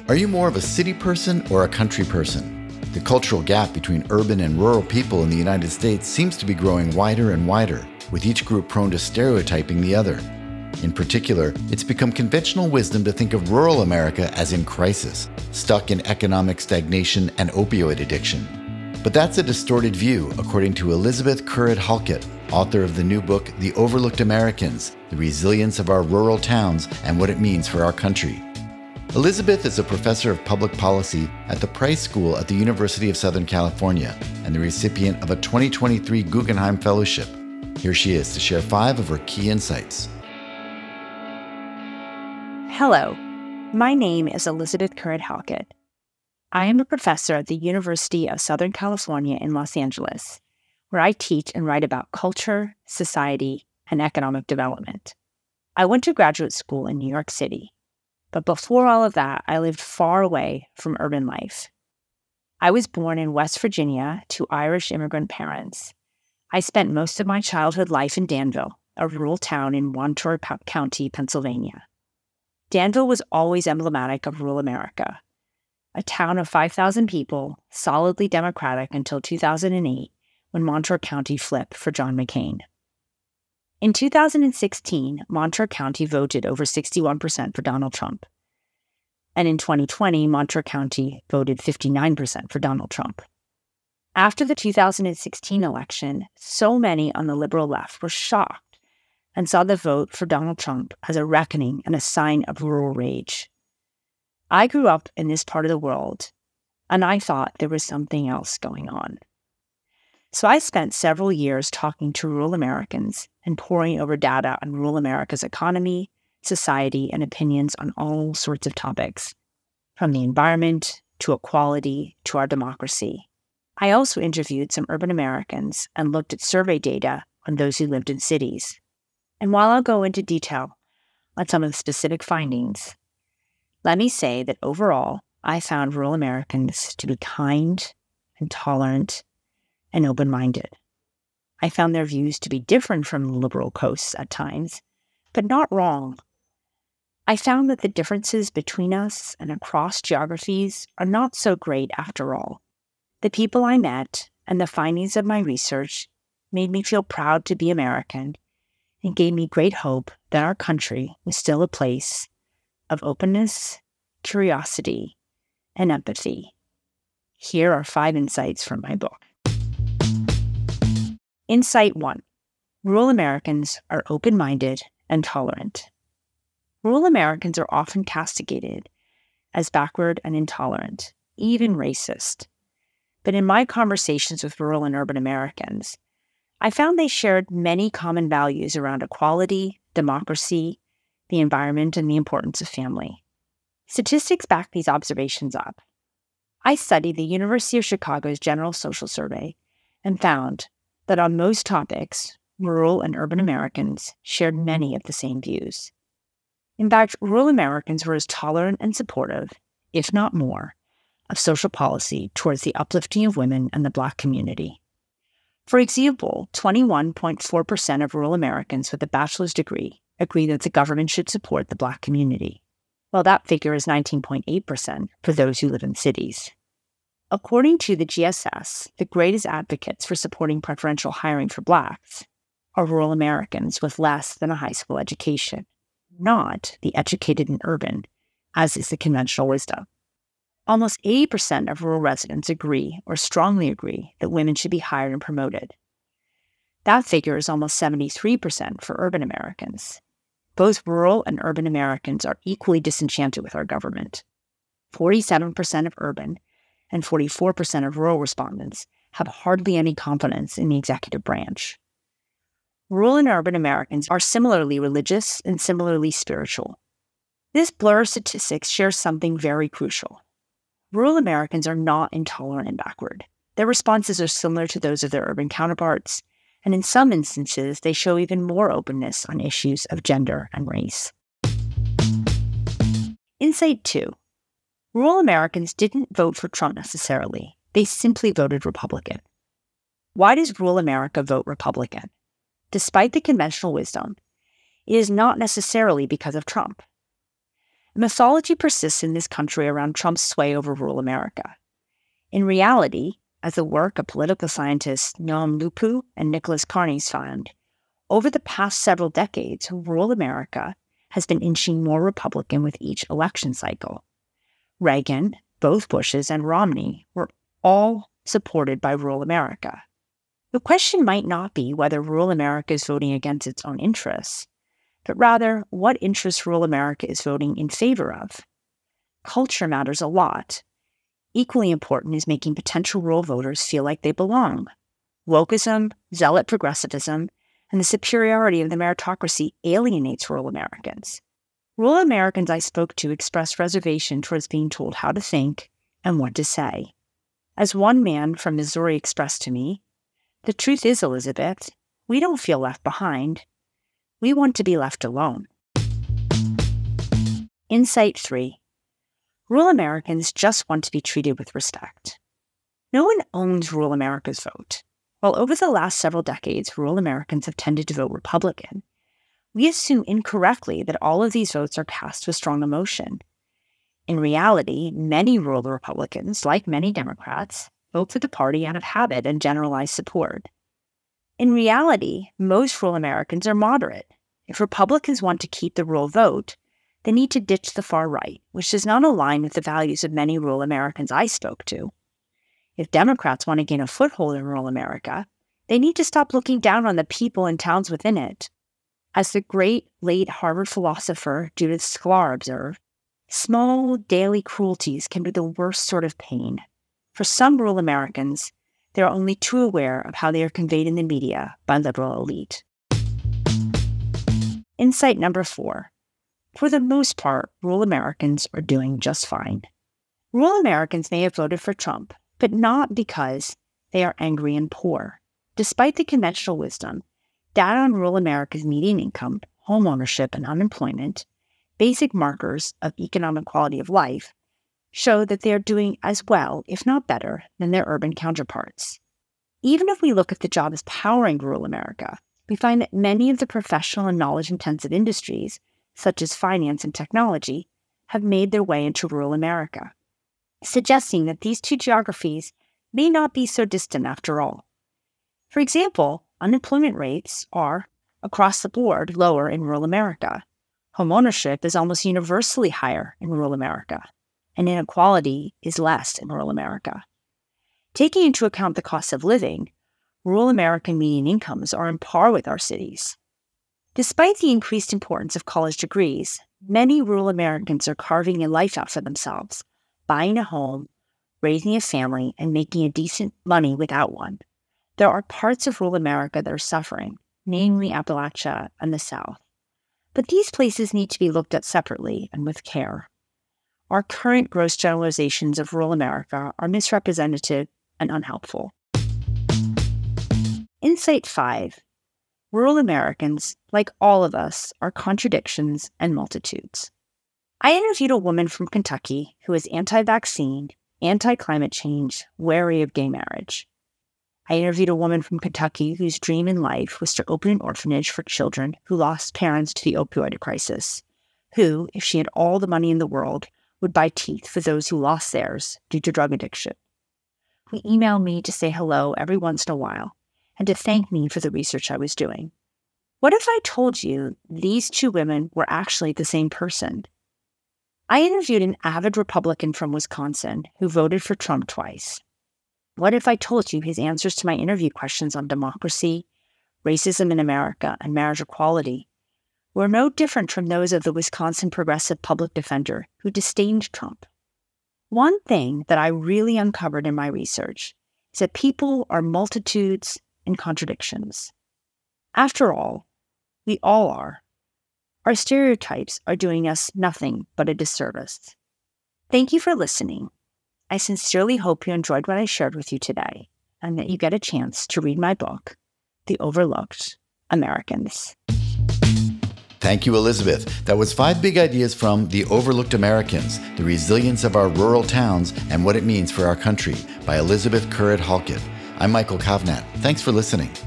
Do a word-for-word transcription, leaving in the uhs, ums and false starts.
Are you more of a city person or a country person? The cultural gap between urban and rural people in the United States seems to be growing wider and wider, with each group prone to stereotyping the other. In particular, it's become conventional wisdom to think of rural America as in crisis, stuck in economic stagnation and opioid addiction. But that's a distorted view, according to Elizabeth Currid-Halkett, author of the new book, The Overlooked Americans, The Resilience of Our Rural Towns and What It Means for Our Country. Elizabeth is a professor of public policy at the Price School at the University of Southern California and the recipient of a twenty twenty-three Guggenheim Fellowship. Here she is to share five of her key insights. Hello, my name is Elizabeth Currid-Halkett. I am a professor at the University of Southern California in Los Angeles, where I teach and write about culture, society, and economic development. I went to graduate school in New York City, but before all of that, I lived far away from urban life. I was born in West Virginia to Irish immigrant parents. I spent most of my childhood life in Danville, a rural town in Montour County, Pennsylvania. Danville was always emblematic of rural America, a town of five thousand people, solidly Democratic until two thousand eight, when Montour County flipped for John McCain. In two thousand sixteen, Montour County voted over sixty-one percent for Donald Trump. And in twenty twenty, Montour County voted fifty-nine percent for Donald Trump. After the two thousand sixteen election, so many on the liberal left were shocked and saw the vote for Donald Trump as a reckoning and a sign of rural rage. I grew up in this part of the world, and I thought there was something else going on. So I spent several years talking to rural Americans and poring over data on rural America's economy, society, and opinions on all sorts of topics, from the environment to equality to our democracy. I also interviewed some urban Americans and looked at survey data on those who lived in cities. And while I'll go into detail on some of the specific findings, let me say that overall, I found rural Americans to be kind and tolerant and open-minded. I found their views to be different from the liberal coasts at times, but not wrong. I found that the differences between us and across geographies are not so great after all. The people I met and the findings of my research made me feel proud to be American and gave me great hope that our country was still a place of openness, curiosity, and empathy. Here are five insights from my book. Insight one. Rural Americans are open-minded and tolerant. Rural Americans are often castigated as backward and intolerant, even racist. But in my conversations with rural and urban Americans, I found they shared many common values around equality, democracy, the environment, and the importance of family. Statistics back these observations up. I studied the University of Chicago's General Social Survey and found that on most topics, rural and urban Americans shared many of the same views. In fact, rural Americans were as tolerant and supportive, if not more, of social policy towards the uplifting of women and the Black community. For example, twenty-one point four percent of rural Americans with a bachelor's degree agree that the government should support the Black community, while that figure is nineteen point eight percent for those who live in cities. According to the G S S, the greatest advocates for supporting preferential hiring for Blacks are rural Americans with less than a high school education, not the educated and urban, as is the conventional wisdom. Almost eighty percent of rural residents agree or strongly agree that women should be hired and promoted. That figure is almost seventy-three percent for urban Americans. Both rural and urban Americans are equally disenchanted with our government. forty-seven percent of urban and forty-four percent of rural respondents have hardly any confidence in the executive branch. Rural and urban Americans are similarly religious and similarly spiritual. This blur of statistics shares something very crucial. Rural Americans are not intolerant and backward. Their responses are similar to those of their urban counterparts, and in some instances, they show even more openness on issues of gender and race. Insight two. Rural Americans didn't vote for Trump necessarily. They simply voted Republican. Why does rural America vote Republican? Despite the conventional wisdom, it is not necessarily because of Trump. Mythology persists in this country around Trump's sway over rural America. In reality, as the work of political scientists Noam Lupu and Nicholas Carnes found, over the past several decades, rural America has been inching more Republican with each election cycle. Reagan, both Bushes, and Romney were all supported by rural America. The question might not be whether rural America is voting against its own interests, but rather what interests rural America is voting in favor of. Culture matters a lot. Equally important is making potential rural voters feel like they belong. Wokeism, zealot progressivism, and the superiority of the meritocracy alienates rural Americans. Rural Americans I spoke to expressed reservation towards being told how to think and what to say. As one man from Missouri expressed to me, "The truth is, Elizabeth, we don't feel left behind. We want to be left alone." Insight three. Rural Americans just want to be treated with respect. No one owns rural America's vote. While over the last several decades, rural Americans have tended to vote Republican, we assume incorrectly that all of these votes are cast with strong emotion. In reality, many rural Republicans, like many Democrats, vote for the party out of habit and generalized support. In reality, most rural Americans are moderate. If Republicans want to keep the rural vote, they need to ditch the far right, which does not align with the values of many rural Americans I spoke to. If Democrats want to gain a foothold in rural America, they need to stop looking down on the people and towns within it. As the great late Harvard philosopher Judith Sklar observed, small daily cruelties can be the worst sort of pain. For some rural Americans, they are only too aware of how they are conveyed in the media by liberal elite. Insight number four. For the most part, rural Americans are doing just fine. Rural Americans may have voted for Trump, but not because they are angry and poor. Despite the conventional wisdom, data on rural America's median income, home ownership, and unemployment, basic markers of economic quality of life, show that they are doing as well, if not better, than their urban counterparts. Even if we look at the jobs powering rural America, we find that many of the professional and knowledge-intensive industries, such as finance and technology, have made their way into rural America, suggesting that these two geographies may not be so distant after all. For example, unemployment rates are, across the board, lower in rural America. Home ownership is almost universally higher in rural America, and inequality is less in rural America. Taking into account the cost of living, rural American median incomes are on par with our cities. Despite the increased importance of college degrees, many rural Americans are carving a life out for themselves, buying a home, raising a family, and making a decent money without one. There are parts of rural America that are suffering, namely Appalachia and the South. But these places need to be looked at separately and with care. Our current gross generalizations of rural America are misrepresentative and unhelpful. Insight five. Rural Americans, like all of us, are contradictions and multitudes. I interviewed a woman from Kentucky who is anti-vaccine, anti-climate change, wary of gay marriage. I interviewed a woman from Kentucky whose dream in life was to open an orphanage for children who lost parents to the opioid crisis, who, if she had all the money in the world, would buy teeth for those who lost theirs due to drug addiction. Who emailed me to say hello every once in a while and to thank me for the research I was doing. What if I told you these two women were actually the same person? I interviewed an avid Republican from Wisconsin who voted for Trump twice. What if I told you his answers to my interview questions on democracy, racism in America, and marriage equality were no different from those of the Wisconsin progressive public defender who disdained Trump? One thing that I really uncovered in my research is that people are multitudes and contradictions. After all, we all are. Our stereotypes are doing us nothing but a disservice. Thank you for listening. I sincerely hope you enjoyed what I shared with you today and that you get a chance to read my book, The Overlooked Americans. Thank you, Elizabeth. That was five big ideas from The Overlooked Americans, The Resilience of Our Rural Towns and What It Means for Our Country by Elizabeth Currid-Halkett. I'm Michael Kovnat. Thanks for listening.